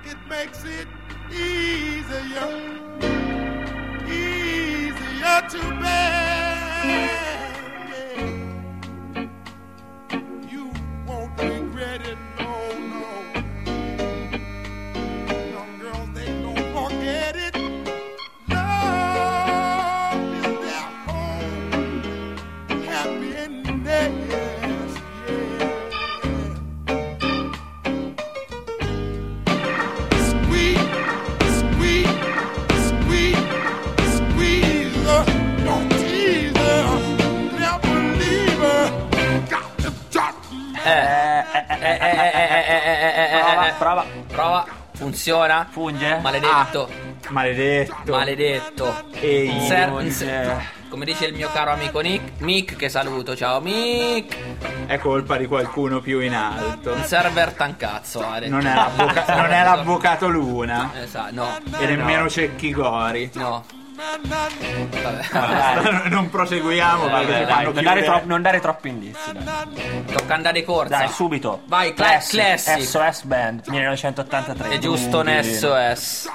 it makes it easier to bear. Yeah. You won't regret it, no. Young girls, they don't forget it. Love is their home, happiness. Prova. Funziona? Funge? Maledetto. Maledetto. Come dice il mio caro amico Mick, che saluto, ciao Mick. È colpa di qualcuno più in alto. Il server tancazzo, non è l'avvocato Luna. Esatto, no. E nemmeno Cecchi Gori. No. Vabbè. Non proseguiamo perché non dare troppi indizi, dai. Tocca andare corsa. Dai, subito. Vai, Classic. SOS Band 1983. È giusto un SOS.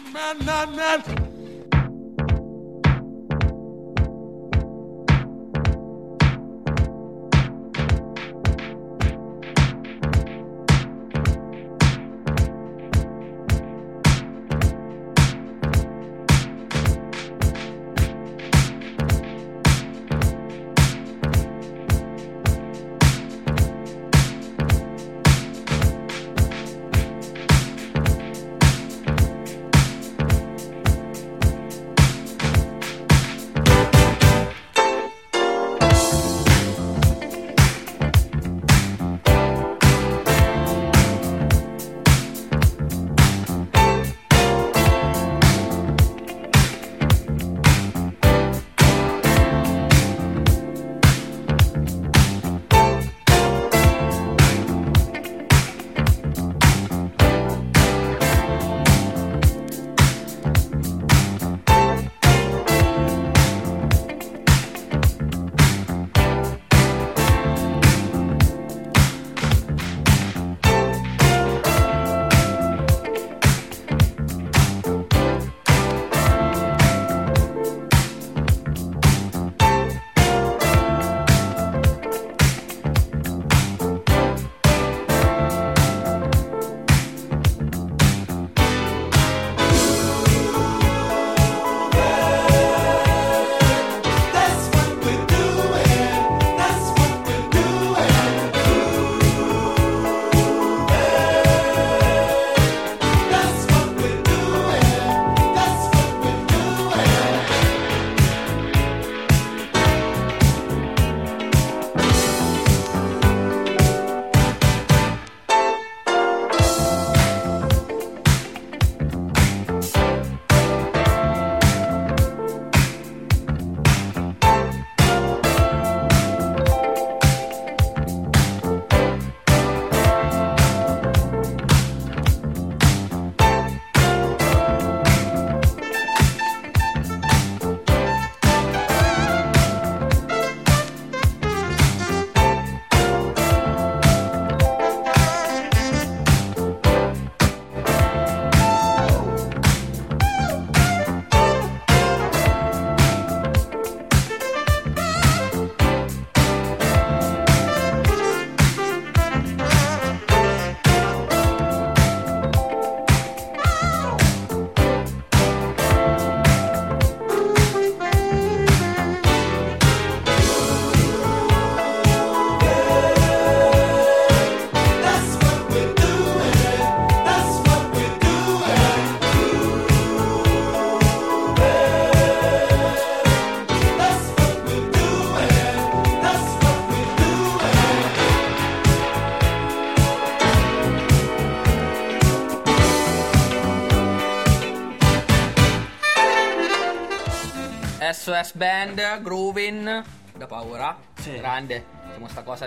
SOS Band, Groovin, da paura, sì. Grande, diciamo sta cosa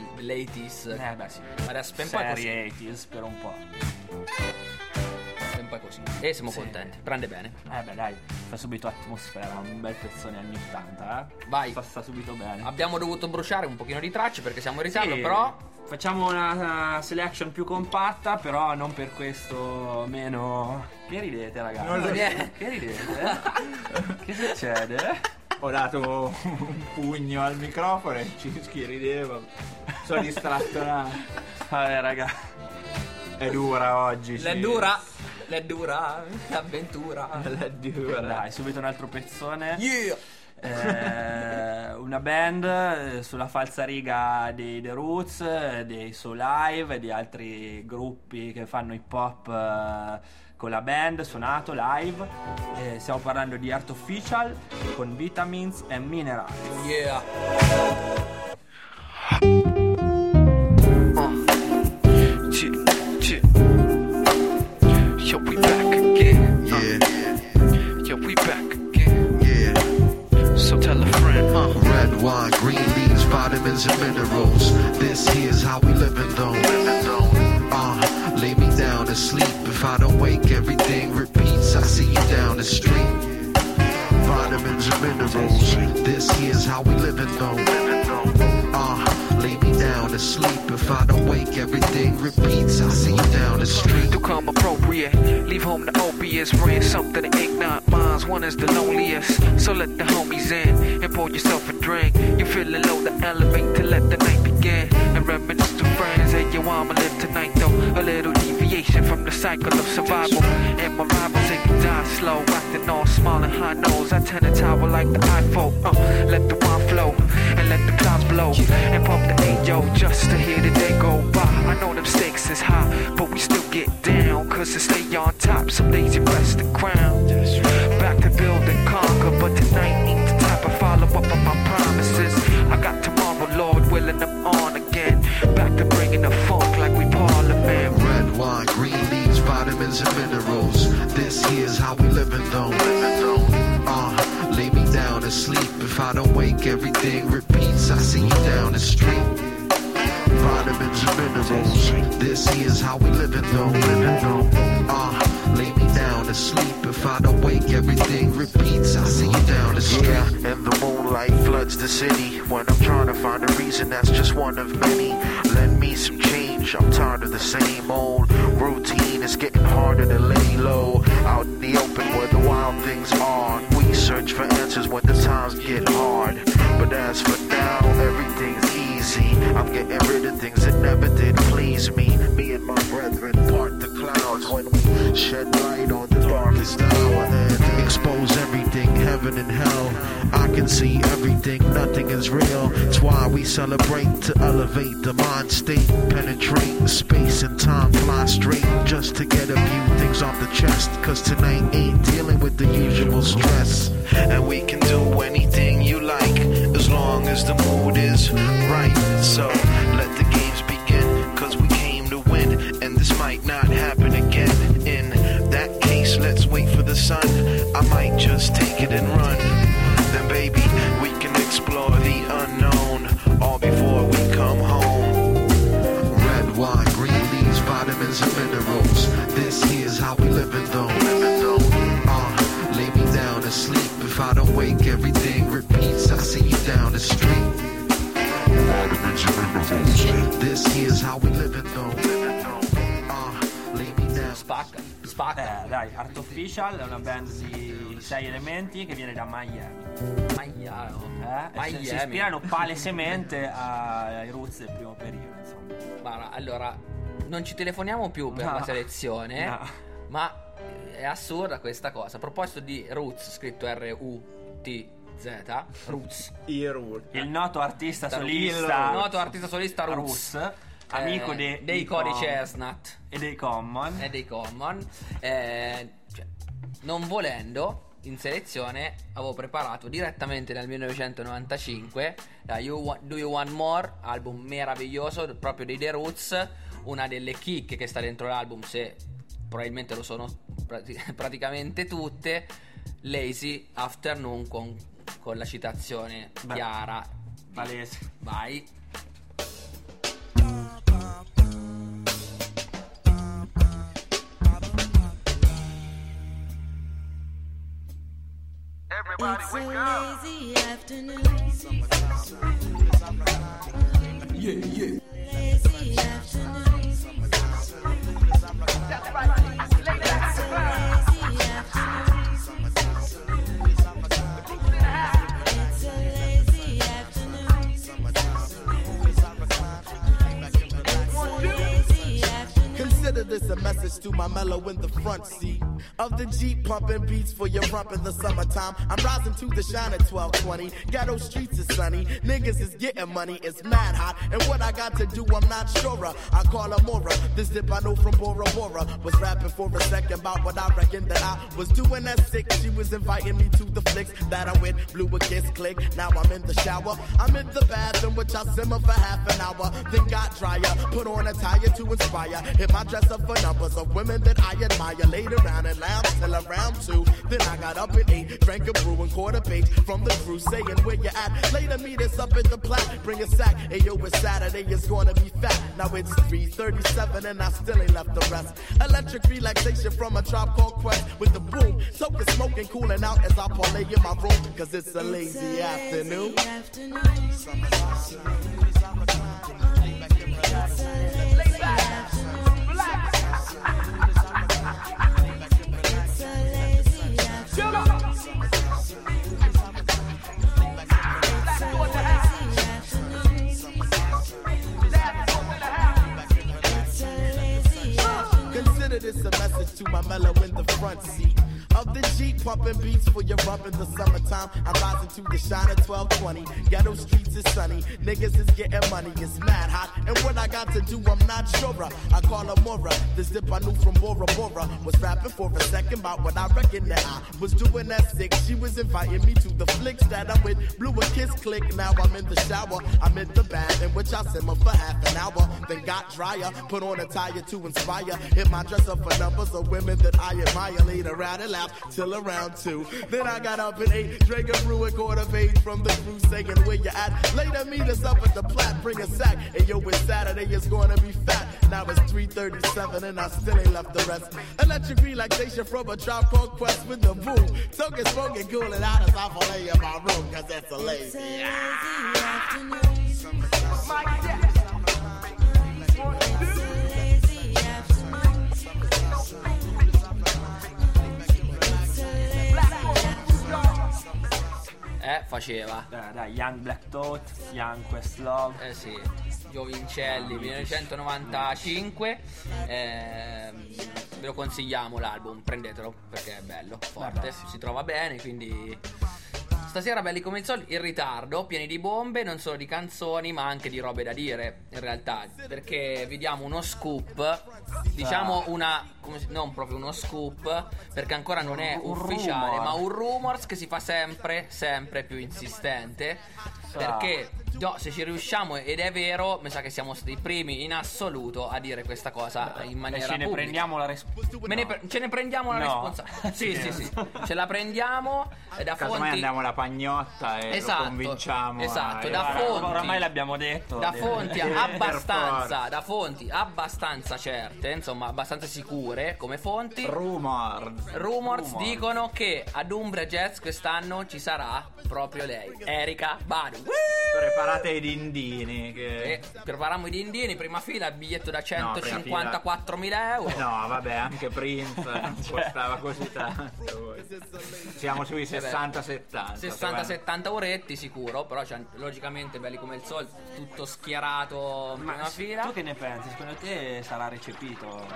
dell'80s. Beh sì. Adesso serie 80s per un po'. Ben po' è così. E siamo contenti, prende bene. Beh dai, fa subito atmosfera, un bel pezzone anni 80, Vai. Sta subito bene. Abbiamo dovuto bruciare un pochino di tracce perché siamo in ritardo, però facciamo una selection più compatta, però non per questo meno. Che ridete, ragazzi? Non lo so. Che ridete? Che succede? Ho dato un pugno al microfono e Cinski rideva. Sono distratto là. Vabbè, raga. È dura oggi. l'è dura l'avventura. È dura. Dai, subito un altro pezzone. Yeah. Una band sulla falsariga dei The Roots, dei So Live e di altri gruppi che fanno hip hop con la band, suonato live. Stiamo parlando di Artificial con Vitamins and Minerals. Yeah. Yo, we back again. Yo, we back again. So tell a friend. Red wine, green leaves, vitamins and minerals. This here's how we living though. Lay me down to sleep. If I don't wake, everything repeats. I see you down the street. Vitamins and minerals. This here's how we living though. Lay me down to sleep. If I don't wake, everything repeats. I see you down the street. To come appropriate, leave home the opiates, bring something to ignite minds. One is the loneliest, so let the homies in and pour yourself a drink. You're feeling low, the elevate to let the night begin. And reminisce to friends, hey yo, I'ma live tonight though. A little deviation from the cycle of survival. And my rivals, they can die slow, acting all small and high nose. I tend to tower like the iPhone. Let the wine flow and let the clouds blow and pump the A-yo just to hear the day go by. I know them stakes is high, but we still get down, cause to stay on top, some days you rest the crown. Back to build and conquer, but tonight ain't the type of follow up on my promises. I got tomorrow, Lord willing, I'm on again. Back to bringing the funk like we Parliament. Red wine, green leaves, vitamins and minerals. This here's how we living though. Lay me down to sleep. If I don't wake, everything repeats. I see you down the street. Vitamins and minerals. This here's how we living though. Lay me down to sleep. If I don't wake, everything repeats. I see you down the street. Yeah, and the moonlight floods the city. When I'm trying to find a reason, that's just one of many. Lend me some change, I'm tired of the same old routine. It's getting harder to lay low. Out in the open where the wild things are. We search for answers when the times get hard. But as for now, everything's easy. I'm getting rid of things that never did please me. Me and my brethren part the clouds when we shed light on the darkest hour. And expose everything, heaven and hell. I can see everything, nothing is real. It's why we celebrate to elevate the mind state. Penetrate space and time, fly straight just to get a few things off the chest. Cause tonight ain't dealing with the usual stress. And we can do anything you like as long as the mood is right. So let the games begin, cause we came to win, and this might not happen again. In that case, let's wait for the sun. I might just take it and run. Then baby, we can explore the unknown, all before we come home. Red wine, green leaves, vitamins and minerals. This here's how we living though. Lay me down to sleep. If I don't wake, everything repeats. I see you down the street. Vitamins and minerals. This here's how we living though. Lay me down. Spacca. Dai, Artificial è una band di 6 elementi che viene da Miami. Miami. Si ispirano palesemente ai Roots del primo periodo, insomma. Guarda, allora, non ci telefoniamo più per la selezione, ma è assurda questa cosa. A proposito di Roots, scritto R-U-T-Z, Roots. Il noto artista solista. Il noto artista solista Roots. Amico dei Cody Chestnut e dei Common. Cioè, non volendo, in selezione avevo preparato direttamente dal 1995 da Do You Want More, album meraviglioso proprio dei The Roots. Una delle chicche che sta dentro l'album, se probabilmente lo sono praticamente tutte, Lazy Afternoon con la citazione chiara palese. Vai. It's a lazy afternoon. Lazy afternoon. That's right. It's a lazy afternoon. It's a lazy afternoon. Consider this a message to my mellow in the front seat of the Jeep, pumping beats for your rump in the summertime. I'm rising to the shine at 12:20. Ghetto streets is sunny, niggas is getting money, it's mad hot. And what I got to do, I'm not sure. I call her Mora, this dip I know from Bora Bora. Was rapping for a second about what I reckon that I was doing at 6. She was inviting me to the flicks that I went, blew a kiss, click. Now I'm in the shower, I'm in the bathroom, which I simmer for half an hour. Then got drier, put on a tire to inspire. Hit my dress up for numbers of women that I admire. Laid around and lounge till around 2. Then I got up at 8, drank a brew and caught a page from the crew saying where you at. Later meet us up at the Platte, bring a sack. Hey yo, it's Saturday, it's gonna be fat. Now it's 3:37 and I still ain't left the rest. Electric relaxation from a Tribe Called Quest with the boom. Token smoking, cooling out as I parlay in my room. Cause it's a lazy afternoon. Consider this a message to my mellow in the front seat of the Jeep, pumping beats for your rump in the summertime. I'm rising to the shine at 12:20. Ghetto streets is sunny, niggas is getting money, it's mad hot. And what I got to do, I'm not sure. I call her Mora, this dip I knew from Bora Bora. Was rapping for a second about what I reckon that I was doing at 6. She was inviting me to the flicks that I'm with. Blew a kiss, click. Now I'm in the shower, I'm in the bath in which I simmer for half an hour. Then got drier, put on a tire to inspire. Hit my dress up for numbers of women that I admire. Laid around and laughed till around 2. Then I got up at 8, drank a brew and caught a page from the crew saying where you at. Later meet us up at the Platte, bring a sack. And yo, it's Saturday, it's gonna be fat. Now it's 3:37 and I still ain't left the rest. Electric relaxation from a Tribe Called Quest with the boom. Token smoking, cooling out as I parlay in my room. Cause that's a lazy afternoon. Faceva. Dai, Young Black Thought, Young Questlove. Sì, Giovincelli, 1995. Ve lo consigliamo l'album, prendetelo perché è bello, forte, si trova bene, quindi stasera belli come il solito, in ritardo, pieni di bombe, non solo di canzoni ma anche di robe da dire in realtà, perché vi diamo uno scoop, diciamo non proprio uno scoop perché ancora non è ufficiale, ma un rumors che si fa sempre più insistente, perché se ci riusciamo ed è vero, mi sa che siamo stati i primi in assoluto a dire questa cosa in maniera ce ne pubblica. prendiamo la responsabilità. Ce ne prendiamo la responsabilità. Sì. Ce la prendiamo da Casomai fonti. andiamo alla pagnotta e lo convinciamo. Esatto, a fonti. Oramai l'abbiamo detto. Da fonti abbastanza certe, insomma, abbastanza sicure come fonti. Rumors dicono che ad Umbria Jazz quest'anno ci sarà proprio lei, Erika Badu. Preparate i dindini Prepariamo i dindini, prima fila, il biglietto da 154.000 euro. No, vabbè, anche Prince non costava così tanto. Siamo sui 60-70 oretti sicuro, però logicamente belli come il sol, tutto schierato in prima fila. Tu che ne pensi? Secondo te sarà recepito?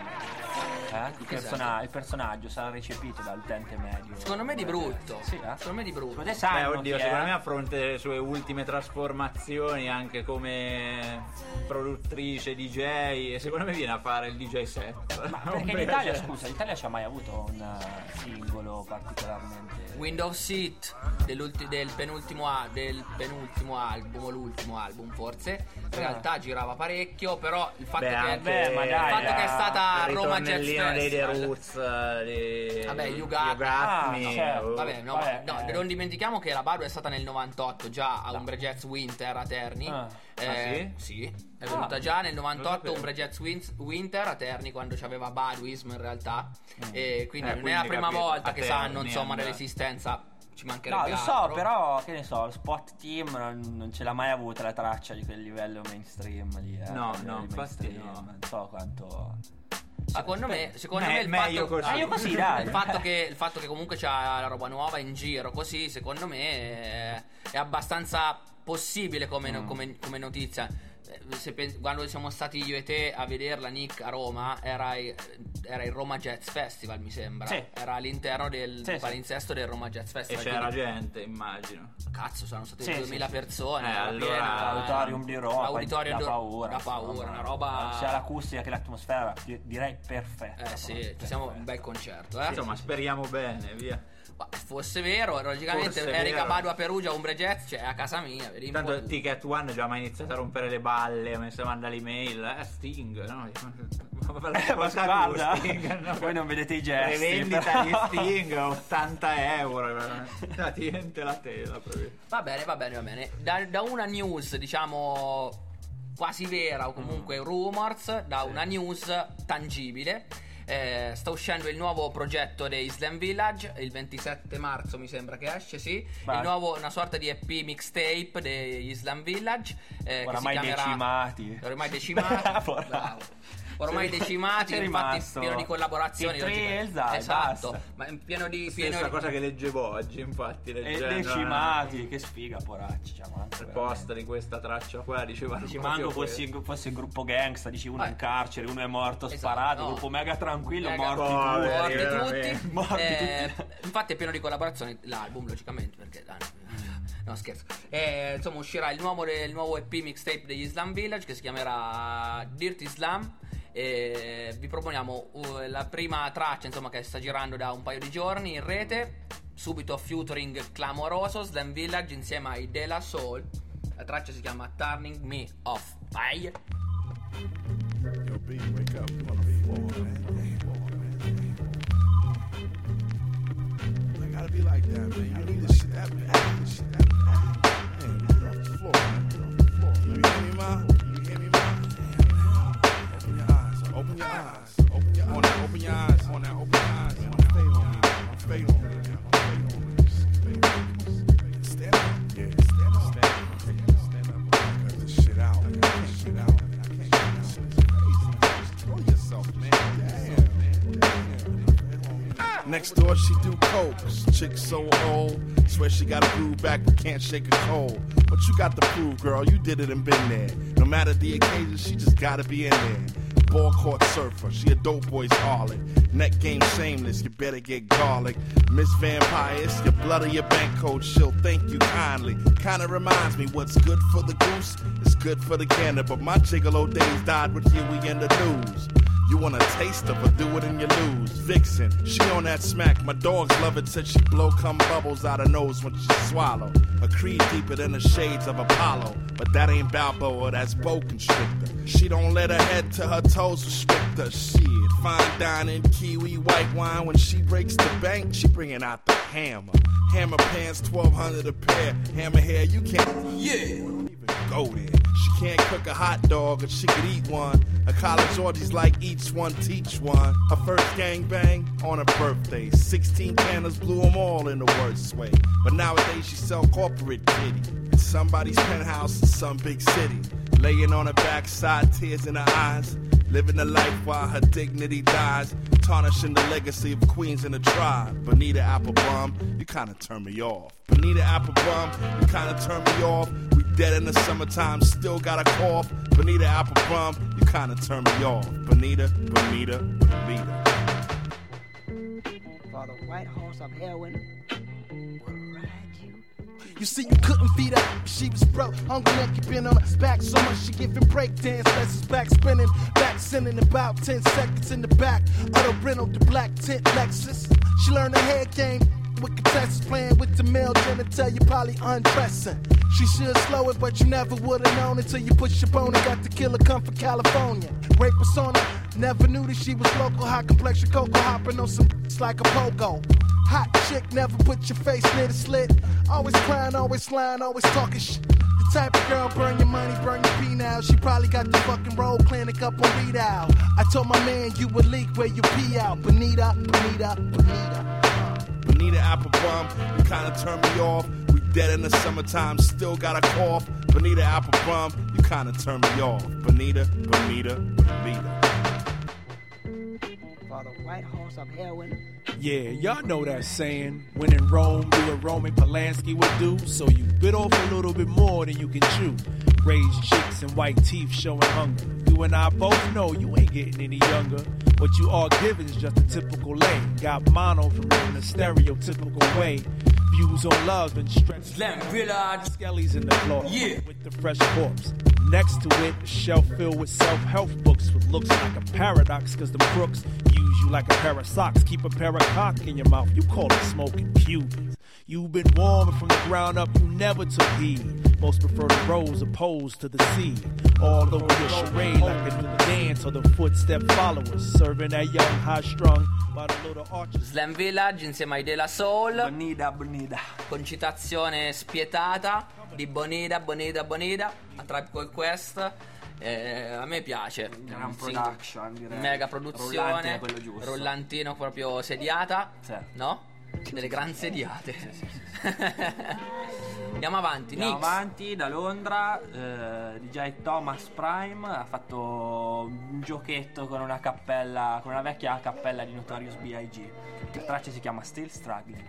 Il personaggio sarà recepito dall'utente medio? Secondo me di brutto. Sì, secondo me di brutto. Secondo me a fronte delle sue ultime trasformazioni anche come produttrice DJ, e secondo me viene a fare il DJ set. Ma perché l'Italia ci ha mai avuto un singolo particolarmente? Window Seat del penultimo album o l'ultimo album forse, in realtà girava parecchio, però il fatto che è stata a Roma Jazz Festival dei The Roots, You Got Me. Certo. Non dimentichiamo che la Badu è stata nel 98 già a Umbria Jazz Winter a Terni. Sì, è venuta già nel 98 Umbria Jazz Winter a Terni, quando c'aveva Baduism in realtà, e quindi non è la prima volta che sanno insomma dell'esistenza ci mancherebbe No, lo altro. so, però che ne so, lo Spot Team non ce l'ha mai avuta la traccia di quel livello mainstream lì. No, quel livello di infatti mainstream. no. Non so quanto. Secondo me il meglio fatto, così. Meglio così, dai. il fatto che comunque c'è la roba nuova in giro così, secondo me è abbastanza possibile come notizia. Quando siamo stati io e te a vederla, Nick, a Roma, era il Roma Jazz Festival, mi sembra. Sì. Era all'interno del palinsesto del Roma Jazz E Festival. c'era quindi, gente, immagino. cazzo, saranno state Sì, 2000 sì. persone. era Allora, pieno, L'auditorium di Roma, l'auditorium da paura. da paura, una roba. Sia l'acustica che l'atmosfera, direi perfetta. Sì, ci siamo un bel concerto, Insomma, speriamo bene, via. Ma fosse vero, logicamente Forse è Erika vero. Badua Perugia, Umbre Jazz, cioè a casa mia, vedi un po' Tanto tu. Ticket One già mai iniziato a rompere le balle, mi si manda l'email, Sting, no? Ma guarda, voi non vedete i gesti. Revendita di però. Sting, 80 euro, la tiente la tela proprio. Va bene. Da una news, diciamo, quasi vera o comunque rumors, da una news tangibile. Sta uscendo il nuovo progetto dei Islam Village. Il 27 marzo mi sembra che esce, sì. Vai. Il nuovo, una sorta di EP mixtape degli Islam Village, Oramai che si chiamerà, decimati. Bravo. Ormai decimati, C'è infatti rimasto pieno di collaborazioni. i Trails, dai, esatto, basta. ma pieno di Stessa cosa che leggevo oggi, infatti, E leggendo decimati, che sfiga, poracci. il post di questa traccia qua, dicevano Ci proprio manco questo. fosse il gruppo gangsta, dici uno in carcere, uno è morto Esatto, sparato, no. gruppo mega tranquillo, Mega- morti Poveri, due. morti veramente. tutti. Morti Infatti è pieno di collaborazioni l'album, logicamente, perché no, scherzo. Insomma, uscirà il nuovo EP mixtape degli Islam Village, che si chiamerà Dirt Islam. E vi proponiamo la prima traccia, insomma, che sta girando da un paio di giorni in rete, subito featuring clamoroso Islam Village insieme ai De La Soul. La traccia si chiama Turning Me Off. Vai. Yo, B, wake up. You on the floor, man. I gotta be like that, man. You need this shit happen. Man, get off the floor, man. Get off the floor. You hear me, ma? You hear me, ma? Open your eyes. Open your eyes. Open your eyes. Open your eyes. On that. Open your eyes. Man, don't fade on me. Don't fade on me. Don't fade on me. Fade on me. Stand up. Yeah, stand up. Stand up. Stand up. Cut this shit out. Cut this shit out. I can't do this. It's crazy. Throw yourself, man. Damn. Next door, she do coke. Chick so old. Swear she got a groove back but can't shake a cold. What you got to prove, girl? You did it and been there. No matter the occasion, she just gotta be in there. Ball court surfer, she a dope boy's harlot. Neck game shameless, you better get garlic. Miss Vampires, your blood or your bank code, she'll thank you kindly. Kinda reminds me what's good for the goose is good for the gander. But my gigolo days died with Huey in the news. You want a taste of her, do it and you lose. Vixen, she on that smack. My dogs love it, said she blow cum bubbles out her nose when she swallow. A creed deeper than the shades of Apollo. But that ain't Balboa, that's Bo Constrictor. She don't let her head to her toes restrict her. Shit, fine dining, kiwi, white wine. When she breaks the bank, she bringing out the hammer. Hammer pants, 1,200 a pair. Hammer hair, you can't. Yeah. Don't even go there. She can't cook a hot dog, but she could eat one. Her college orgies like each one, teach one. Her first gangbang on her birthday. 16 cannons blew them all in the worst way. But nowadays she sell corporate kitty in somebody's penthouse in some big city. Laying on her backside, tears in her eyes. Living a life while her dignity dies. Tarnishing the legacy of queens in the tribe. Bonita Applebum, you kinda turn me off. Bonita Applebum, you kinda turn me off. We dead in the summertime, still got a cough. Bonita Applebum, you kinda turn me off. Bonita. For the white horse of heroin will ride you. You see, you couldn't feed her. She was broke, hungry, naked, been on her back so much she giving breakdance lessons, back spinning, back sending about 10 seconds in the back of the rental, the black tent Lexus. She learned her head game with contestants playing with the male genitalia, probably undressing. She should slow it, but you never would've known until you push your bone and got the killer come from California. Rape persona, never knew that she was local. High complexion, cocoa hopping on some like a pogo. Hot chick, never put your face near the slit. Always crying, always lying, always talking shit. The type of girl, burn your money, burn your pee now. She probably got the fucking road clinic up on Reed Out. I told my man you would leak where you pee out. Bonita. Bonita Applebum, you kinda turn me off. We dead in the summertime, still got a cough. Bonita Applebum, you kinda turn me off. Bonita, Bonita, Bonita. For the white horse of heroin. Yeah, y'all know that saying. When in Rome, do what Roman Polanski would do. So you bit off a little bit more than you can chew. Raised cheeks and white teeth showing hunger. You and I both know you ain't getting any younger. What you are giving is just a typical lane. Got mono from living a stereotypical way. Views on love and stretched. Slam Village. Skellies in the floor. Yeah. With the fresh corpse. Next to it, a shelf filled with self-help books with looks like a paradox, cause the crooks use you like a pair of socks. Keep a pair of cock in your mouth, you call it smoking pubes. You've been warming from the ground up, you never took heed. Most prefer the rose opposed to the seed. All over your charade like a new dance or the footstep followers. Serving that young high-strung by the little arches. Slam Village insieme ai De La Soul. Bonita, Bonita. Con citazione spietata di Bonita, Bonita, Bonita. A Tribe Called Quest. A me piace. Gran production, direi. Mega produzione. Rollante, quello giusto. Rollantino proprio sediata. Sì. No? Delle gran sediate. Sì. Andiamo avanti. Andiamo Nix. avanti da Londra. DJ Thomas Prime ha fatto un giochetto con una cappella, con una vecchia cappella di Notorious B.I.G. La traccia si chiama Still Struggling.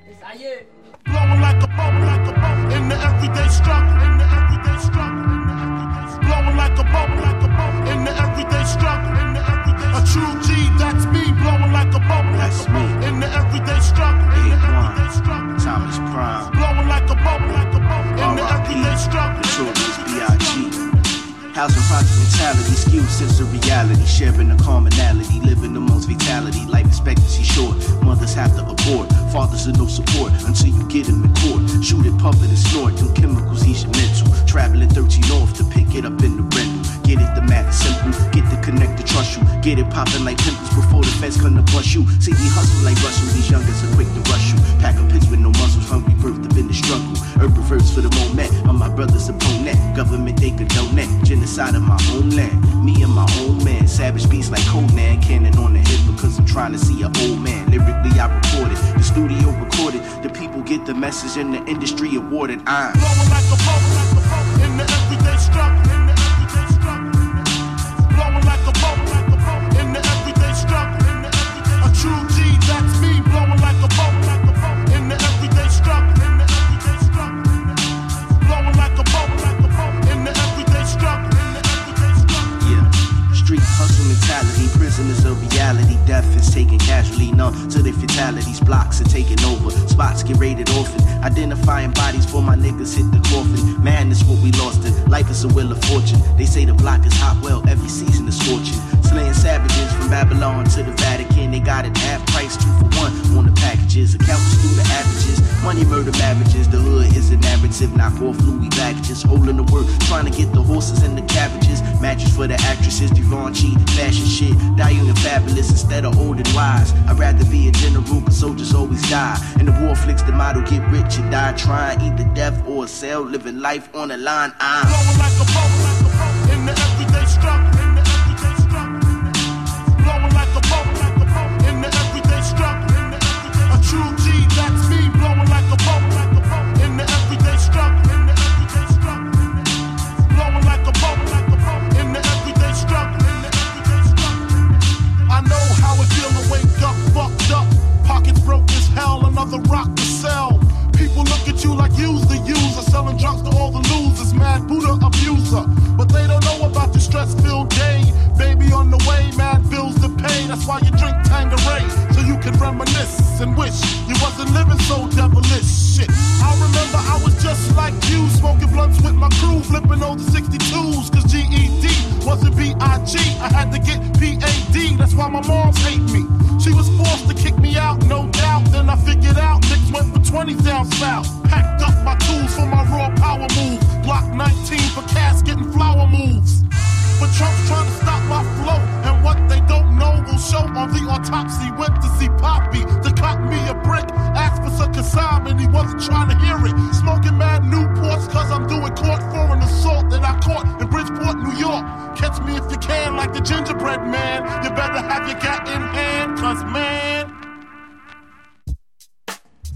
Blowing like a bubble, in the everyday struggle, in the everyday struggle, in the everyday struggle. Blowing like a bubble, in the everyday struggle, in the everyday struggle. A true G, that's me, blowing like a bubble, that's me. In the everyday struggle, in the everyday struggle. Thomas Prime, blowing like a bubble, in the everyday struggle. Notorious B.I.G. Housing project mentality, skewed sense of reality, sharing a commonality, living amongst fatality, life expectancy short. Mothers have to abort, fathers are no support until you get him in court. Shoot it, puff it, and snort, them chemicals ease your mental. Traveling 13 north to pick it up in the rental. Get it, the math is simple, get the connect to trust you. Get it popping like pimples before the feds come to bust you. See me hustle like Russell, these youngers are quick to rush you. Pack a pitch with no muscles, hungry birth up in the struggle. Urban verse for the moment, on my brother's opponent. Government they condone that, genocide of my homeland. Me and my own man, savage beats like Conan. Cannon on the hip because I'm trying to see an old man. Lyrically I recorded, the studio recorded. The people get the message and the industry awarded. I'm blowing like a bubble, in the everyday struggle, in the everyday struggle. Blowing like a bubble, in the everyday struggle, in the everyday struggle. A true G, that's me, blowing like a bubble, in the everyday struggle, in the everyday struggle. Blowing like a bubble, in the everyday struggle, in the everyday struggle. yeah. Street hustle mentality, prisoners of reality. Death is taken casually, numb to their fatalities. Blocks are taking over, spots get raided orphan. Identifying bodies for my niggas hit the coffin. Madness what we lost in, life is a wheel of fortune. They say the block is hot, well every season is scorching. Slaying savages from Babylon to the Vatican. They got it half price, 2 for 1 on the packages. Accountants do the averages, money murder marriages. The hood is a narrative, knock off Louis baggages. Holding the work, trying to get the horses and the cabbages. Matches for the actresses, the raunchy fashion shit. Die young and fabulous instead of old and wise. I'd rather be a general, cause soldiers always die. In the war flicks, the motto get rich and die trying. Either death or sell, living life on the line. I'm blowing like a bubble, in the everyday struggle, in the everyday struggle. Blowing like a bubble, in the everyday struggle, in the everyday struggle. A true G, that's me, blowing like a bubble, in the everyday struggle, in the everyday struggle. Blowing like a bubble, in the everyday struggle, in the everyday struggle. I know how it feel to wake up fucked up, pockets broke as hell, another rock to sell. People look at you like you's the user, selling drugs to all the losers, mad Buddha abuser. But they don't know about the stress-filled day. Baby on the way, mad bills to pay. That's why you drink Tanqueray, so you can reminisce and wish you wasn't living so devilish. Shit, I remember I was just like you, smoking blunts with my crew, flipping over 62s, cause GED wasn't B.I.G. I had to get P.A.D. That's why my moms hate me. She was forced to kick me out, no doubt. Then I figured out Nicks went for 20 down south. Packed up my tools for my raw power move. Block 19 for casket and flower moves. But Trump's trying to stop my flow, and what they don't know will show on the autopsy. Went to see Poppy to cop me a brick. Asked for some consignment, he wasn't trying to hear it. Smoking mad Newports cause I'm doing court for an assault that I caught in Bridgeport, New York. Catch me if you can like the gingerbread man. You better have your gat in hand, cause man.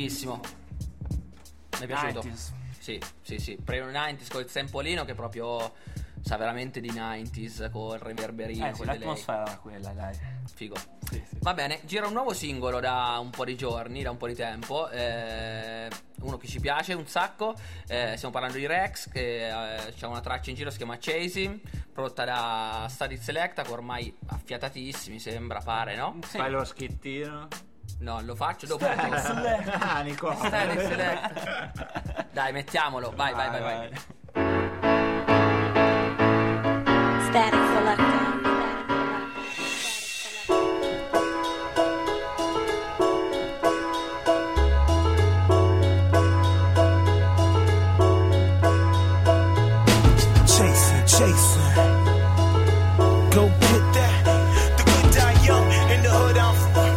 Fighissimo. Mi è piaciuto. 90s. Sì. Prima 90s col sampolino che proprio sa veramente di 90s col reverberino. L'atmosfera era quella, dai. Figo. Sì. Va bene, gira un nuovo singolo da un po' di giorni, da un po' di tempo. Uno che ci piace un sacco. Stiamo parlando di Rex, che c'ha una traccia in giro, si chiama Chasing, prodotta da Static Selecta, che ormai affiatatissimi, sembra, pare, no? Sì. Fai lo schittino. No, lo faccio dopo. Static Selecta. Ah, Nicola. Static Selecta. Dai, mettiamolo. Vai. Static Selecta. Chasing. Go get that. The good die young in the hood I'm from.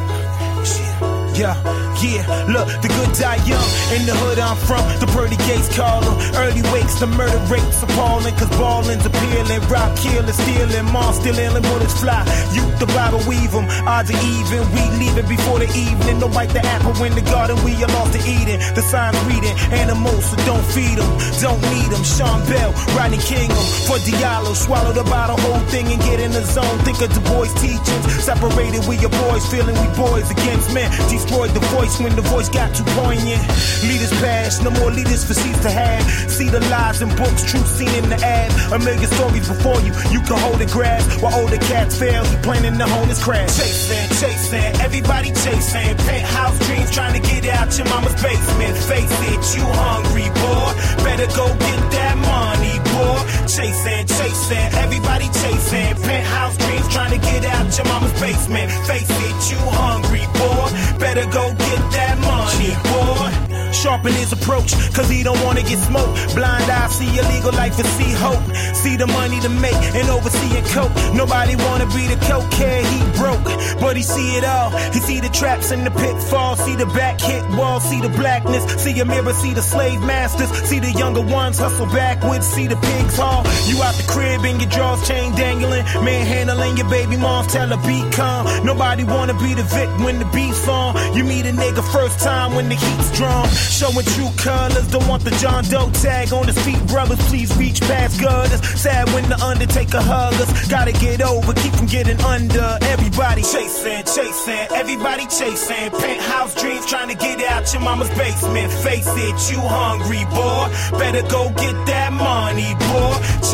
Yeah, look, the good die young in the hood I'm from. The pearly gates call them. Early wakes, the murder rates appalling. Cause balling's appealing. Rock killing, stealing, mom stealing, bullets fly. Youth the Bible weave them. Odds are even. We leaving before the evening. Don't bite the apple in the garden. We are lost to Eden. The signs reading. Animals, so don't feed them. Don't need them. Sean Bell, Rodney King them. For Diallo, swallow the bottle, whole thing and get in the zone. Think of Du Bois teachings. Separated we your boys, feeling we boys against men. Destroyed the voice when the voice got too poignant. Leaders pass, no more leaders for seats to have. See the lies in books, truth seen in the ad. A million stories before you, you can hold it grasp. While older cats fail, he planning to hone his crash. Chasing, everybody chasing. Penthouse dreams trying to get out your mama's basement. Face it, you hungry, boy. Better go get that money, boy. Chasing, everybody chasing. Penthouse dreams trying to get out your mama's basement. Face it, you hungry, boy. Better go get that money, boy. Sharpen his approach, cause he don't wanna get smoked. Blind eye, see illegal life and see hope. See the money to make and overseeing coke. Nobody wanna be the cokehead, he broke. But he see it all, he see the traps and the pitfalls. See the back hit wall, see the blackness. See a mirror, see the slave masters. See the younger ones hustle backwards, see the pigs haul. You out the crib and your jaws chain dangling. Manhandling your baby mom, tell her be calm. Nobody wanna be the victim when the beat's on. You meet a nigga first time when the heat's drawn. Showing true colors, don't want the John Doe tag on his feet, brothers, please reach past gutters. Sad when the Undertaker hug us, gotta get over, keep from getting under. Everybody chasing, everybody chasing. Penthouse dreams trying to get out your mama's basement. Face it, you hungry, boy. Better go get that money, boy.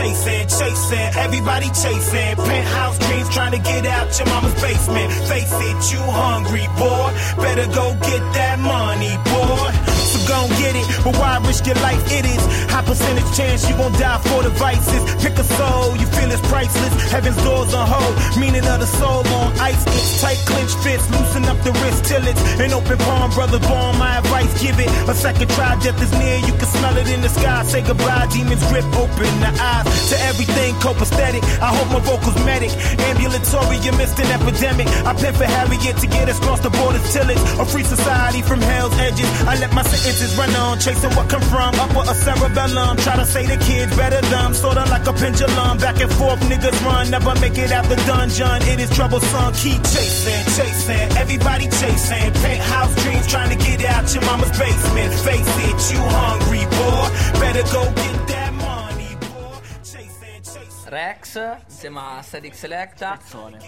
Chasing, everybody chasing. Penthouse dreams trying to get out your mama's basement. Face it, you hungry, boy. Better go get that money, boy. So gon' get it, but why risk your life? It is high percentage chance you gon' die for the vices. Pick a soul, you feel it's priceless. Heaven's doors on hold, meaning of the soul on ice. It's tight clenched fists, loosen up the wrist till it's an open palm. Brother born, my advice, give it a second try. Death is near, you can smell it in the sky. Say goodbye, demons grip, open the eyes to everything copacetic. I hope my vocals medic, ambulatory, you missed an epidemic. I pen for Harriet to get us across the borders till it's a free society from hell's edges. I let my sentences run on, chasing what come from upper a cerebellum. Try to say the kids better dumb, sorta like a pendulum. Back and forth, niggas run, never make it out the dungeon. It is troublesome, keep chasing, everybody chasing. Penthouse dreams trying to get out your mama's basement. Face it, you hungry, boy. Better go get that money, boy. Chasing. Rex insieme a Static Selecta.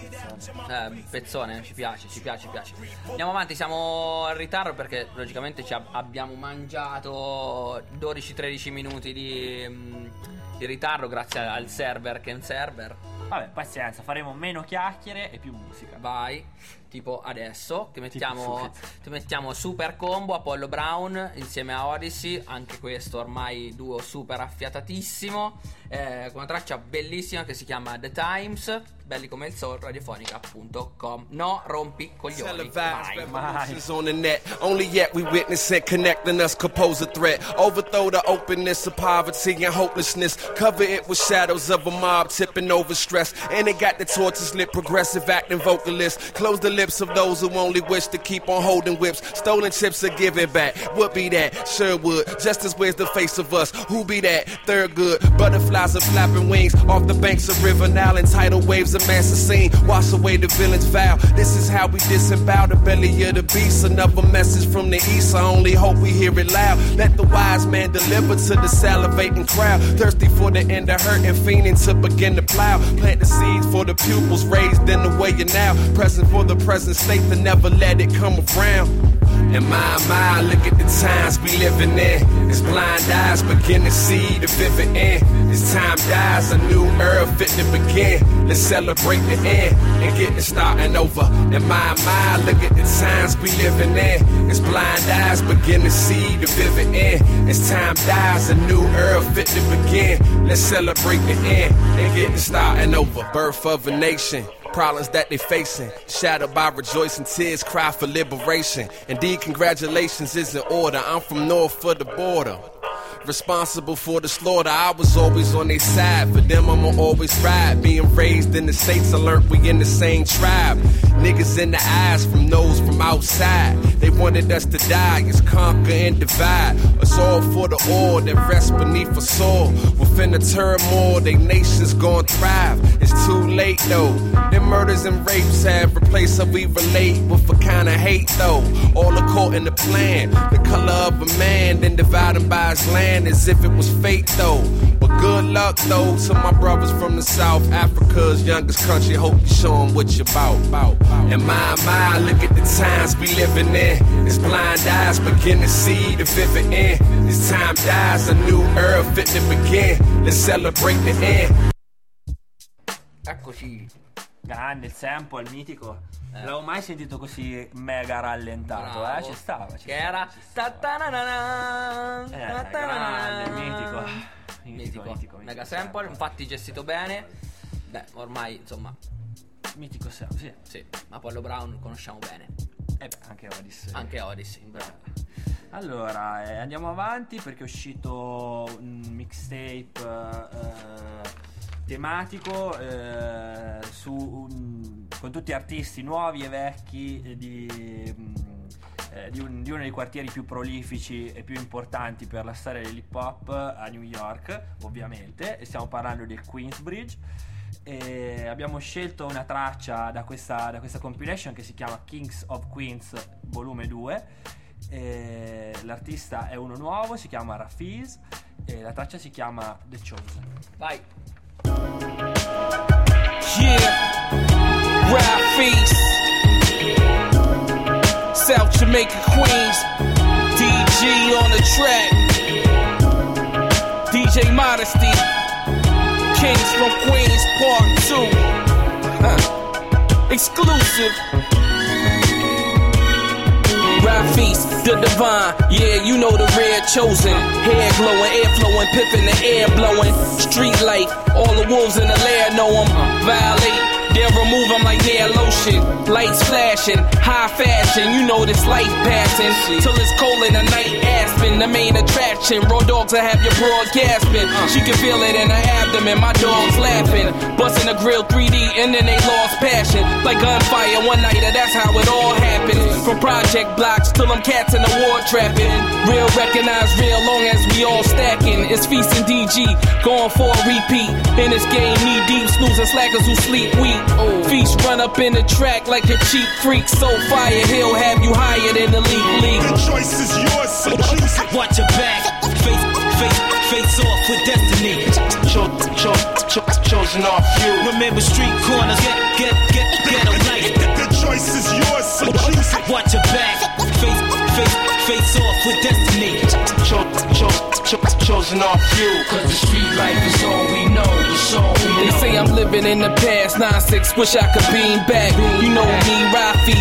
Pezzone. Ci piace. Andiamo avanti, siamo in ritardo perché logicamente abbiamo mangiato 12-13 minuti di ritardo grazie al server che è un server. Vabbè, pazienza, faremo meno chiacchiere e più musica. Vai, tipo adesso ti mettiamo Super Combo Apollo Brown insieme a Odyssey. Anche questo ormai duo super affiatatissimo, con una traccia bellissima che si chiama The Times. Belli come il soul, radiofonica.com. No, rompi coglioni. Mai. On the net. Only yet we witness it, connecting us could pose a threat. Overthrow the openness of poverty and hopelessness. Cover it with shadows of a mob tipping over stress. And they got the torches lit, progressive acting vocalists. Close the lips of those who only wish to keep on holding whips. Stolen chips are given back. What be that? Sherwood. Justice wears the face of us. Who be that? Thurgood. Butterflies are flapping wings off the banks of River Nile, and tidal waves of Massacine wash away the villain's vow. This is how we disembowel the belly of the beast. Another message from the east. I only hope we hear it loud. Let the wise man deliver to the salivating crowd, thirsty for the end of hurt and fiending to begin to plow. Plant the seeds for the pupils raised in the way you're now. Present for the present state to never let it come around. And my, look at the times we living in. As blind eyes begin to see the vivid end. As time dies, a new era fit to begin. Let's celebrate the end and get it starting over. And my, look at the times we living in. As blind eyes begin to see the vivid end. As time dies, a new era fit to begin. Let's celebrate the end and get it starting over. Birth of a nation. Problems that they facing, shattered by rejoicing tears, cry for liberation. Indeed, congratulations is in order. I'm from north of the border, responsible for the slaughter. I was always on their side. For them, I'ma always ride. Being raised in the States, I learned we in the same tribe. Niggas in the eyes from those from outside. They wanted us to die, it's conquer and divide. Us all for the all that rests beneath us all. Within the turmoil, they nations gon' thrive. It's too late though. Them murders and rapes have replaced how we relate with a kind of hate though. All a caught in the plan. The color of a man, then divide him by his land as if it was fate though. But good luck though to my brothers from the South, Africa's youngest country. Hope you show them what you about. And my, look at the times we living in. As blind eyes begin to see the vivid end. As time dies, a new era fit to begin. Let's celebrate the end. Eccoci. Grande il sample, il mitico. Non l'avevo mai sentito così mega rallentato. Ci stava. Che era grande, mitico. Mega sample, infatti gestito bene. Beh, ormai insomma mitico sample, sì. Ma Apollo Brown conosciamo bene. Anche Odyssey, bravo. Allora, andiamo avanti perché è uscito un mixtape tematico con tutti artisti nuovi e vecchi di uno dei quartieri più prolifici e più importanti per la storia dell'hip hop a New York, ovviamente, e stiamo parlando del Queensbridge. E abbiamo scelto una traccia da questa compilation che si chiama Kings of Queens volume 2. L'artista è uno nuovo, si chiama Rafiz e la traccia si chiama The Chosen. Vai. Yeah, Rafiz, South Jamaica, Queens, DG on the track, DJ Modesty, Kings from Queens Part 2, exclusive. Rafiz, the divine, yeah, you know the rare chosen. Hair glowing, air flowing, pip in the air blowing. Street light, all the wolves in the lair know them. Violate, they'll remove them like nail lotion. Lights flashing, high fashion, you know this life passing. Till it's cold in the night, Aspen, the main attraction. Raw dogs will have your broad gasping. She can feel it in her abdomen, my dog's laughing. Busting the grill 3D and then they lost passion. Like gunfire one night, that's how it all happened. From project blocks till them cats in the war trapping. Real recognize real long as we all stacking. It's Feast and DG, going for a repeat. In this game, knee deep, snoozing slackers who sleep weak. Feast run up in the track like a cheap freak. So fire, he'll have you higher than the league. The choice is yours, so choose it. Watch your back, face off with destiny. Chosen off you. Remember street corners, get a light. The choice is yours, so choose it. Watch your back, face off with destiny. Chosen off you. Cause the street life is all we know. It's all we know. They say I'm living in the past, 9-6, wish I could beam back. You know me, Rafiz,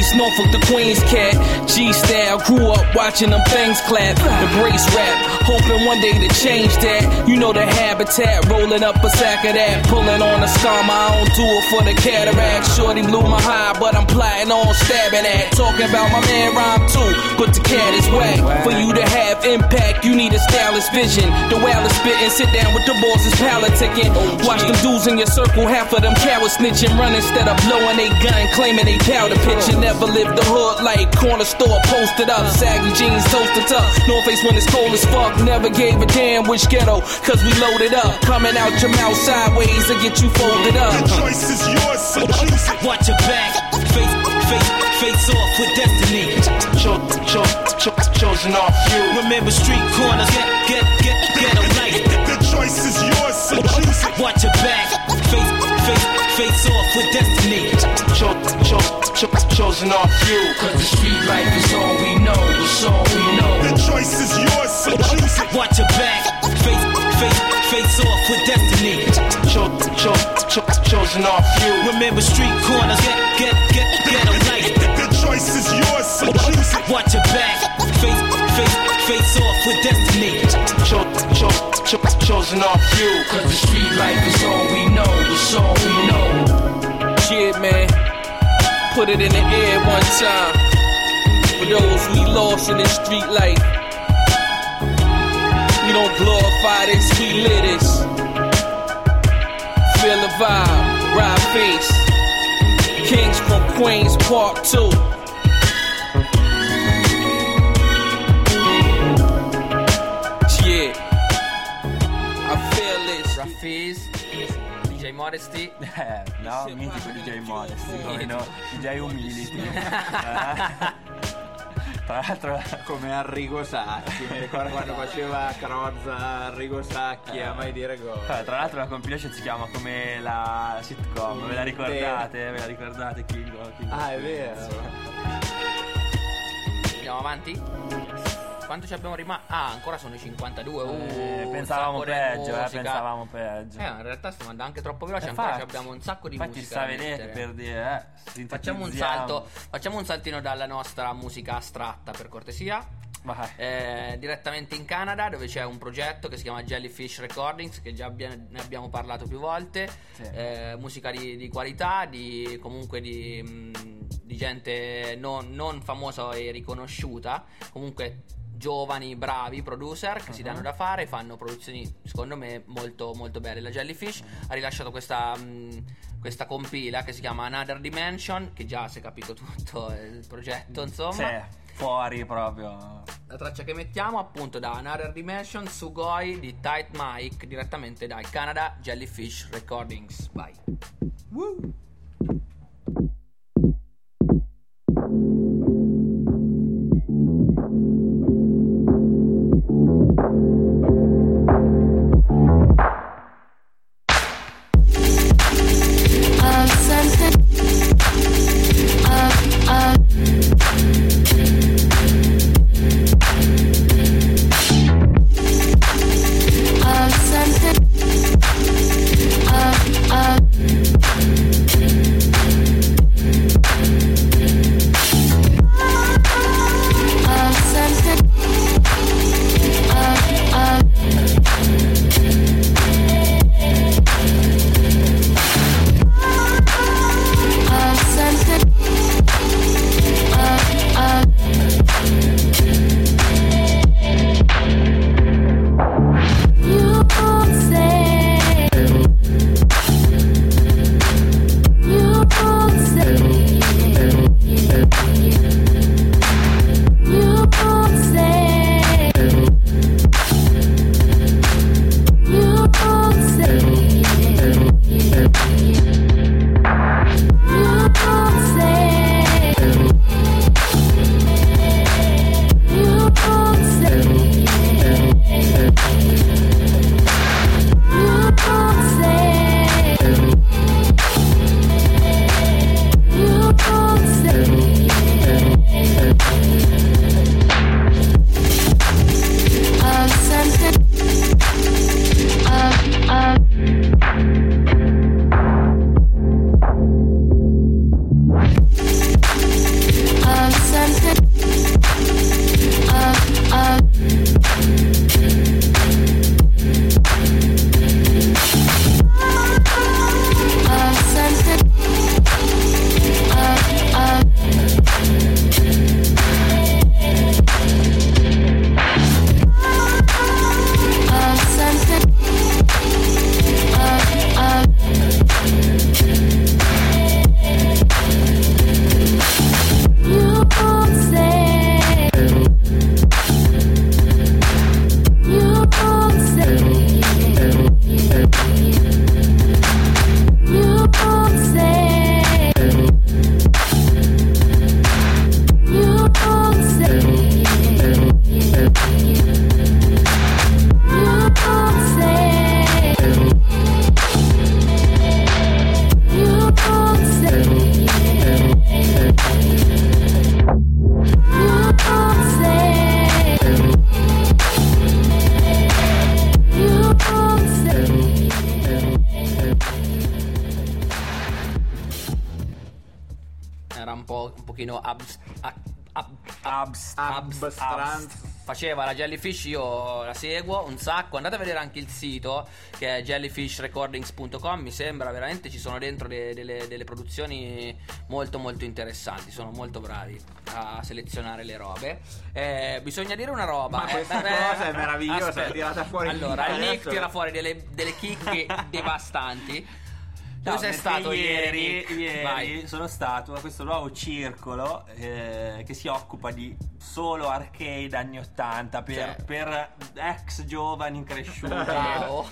East Norfolk to Queens cat. G-style, grew up watching them things clap. Embrace rap, hoping one day to change that. You know the habitat, rolling up a sack of that. Pulling on a scum, I don't do it for the cataract. Shorty blew my high, but I'm plotting on stabbing at. Talking about my man rhyme too, but the cat is whack. For you to have impact, you need a stylish vision. The whale is spitting, sit down with the bosses politicking. Watch them dudes in your circle, half of them cowards snitching. Run instead of blowing they gun, claiming they powder pitching. Never lived the hood like corner store posted up. Saggy jeans toasted up, North Face when it's cold as fuck. Never gave a damn which ghetto, cause we loaded up. Coming out your mouth sideways to get you folded up. The choice is yours, so choose it. Watch your back, face off with destiny. Chosen off you. Remember street corners, get a light. The choice is yours, so choose it. Watch your back, face off with destiny. Chosen off you. Cause the street life is all we know, it's all we know. The choice is yours, so choose it. Watch your back, face off with destiny. Chosen off you. Remember street corners, get a light. The choice is yours, so choose it. Watch your back, face off with destiny. Chosen off you. Cause the street life is all we know, it's all we know. Shit, man, put it in the air one time. For those we lost in the street life. We don't glorify this, we live this. Feel the vibe, ride face. Kings from Queens, Part 2. Yeah, I feel this. Raffiz, DJ Modesty. No, mitico DJ Modesty, come no, DJ Humility. Tra l'altro come Arrigo Sacchi, mi ricordo quando faceva Crozza Arrigo Sacchi a mai dire gol. Tra l'altro la compilation si chiama come la sitcom, ve la ricordate? Ve la ricordate King of King? Ah, è vero. Andiamo avanti? Quanto ci abbiamo rimasto? Ah, ancora sono i 52. Pensavamo peggio, pensavamo peggio. In realtà stiamo andando anche troppo veloci, ancora abbiamo un sacco di musica. Infatti sta vedete per dire, facciamo un saltino dalla nostra musica astratta, per cortesia. Direttamente in Canada, dove c'è un progetto che si chiama Jellyfish Recordings, che già ne abbiamo parlato più volte. Sì. Musica di qualità, comunque di gente non famosa e riconosciuta, comunque giovani, bravi producer che si danno da fare, fanno produzioni secondo me molto molto belle. La Jellyfish ha rilasciato questa compila che si chiama Another Dimension, che già si è capito tutto il progetto, insomma. Sì. Fuori proprio. La traccia che mettiamo appunto da Another Dimension, Sugoi di Tight Mike, direttamente dal Canada Jellyfish Recordings. Vai. Woo! era un pochino abstrante. Faceva la Jellyfish, io la seguo un sacco. Andate a vedere anche il sito, che è jellyfishrecordings.com. Mi sembra veramente ci sono dentro delle produzioni molto molto interessanti. Sono molto bravi a selezionare le robe. Bisogna dire una roba. Ma questa cosa è meravigliosa, aspetta. è tirata fuori. Allora, il Nick adesso. tira fuori delle chicche devastanti. No, Dove sei stato ieri? Ieri Vai. sono stato a questo nuovo circolo che si occupa di solo arcade anni 80 per ex giovani cresciuti, Bravo.